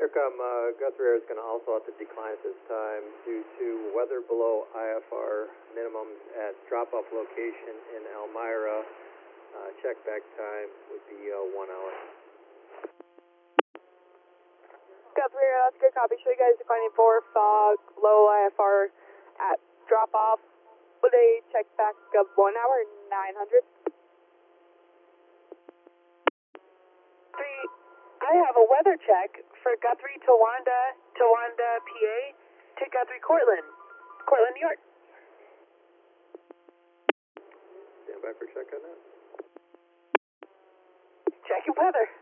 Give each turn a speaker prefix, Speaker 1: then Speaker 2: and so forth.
Speaker 1: Aircom, Guthrie Air is going to also have to decline at this time due to weather below IFR minimums at drop-off location in Elmira. Check back time would be 1 hour.
Speaker 2: Guthrie Air, that's good copy. Show you guys declining for fog, low IFR at drop-off. Would a check back of 1 hour, 900? I have a weather check for Guthrie, Towanda, PA, to Guthrie, Cortland, New York.
Speaker 1: Stand by for check on that.
Speaker 2: Checking weather.